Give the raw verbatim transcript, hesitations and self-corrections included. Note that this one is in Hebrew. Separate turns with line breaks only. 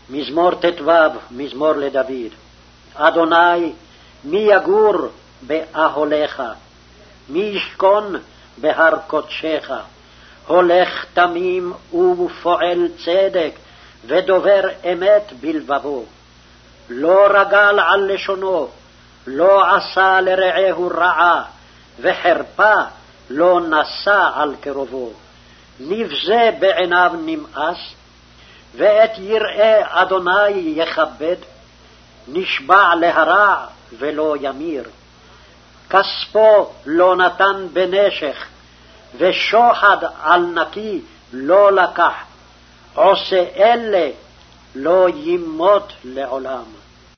מזמור ט"ו, מזמור לדוד. אדוני, מי יגור באהליך? מי ישכון בהר קודשך? הולך תמים ופועל צדק, ודובר אמת בלבבו. לא רגל על לשונו, לא עשה לרעהו רעה, וחרפה לא נשא על קרובו. נבזה בעיניו נמאס, ואת יראה אדוני יכבד. נשבע להרע ולא ימיר. כספו לא נתן בנשך, ושוחד על נקי לא לקח. עושה אלה לא ימות לעולם.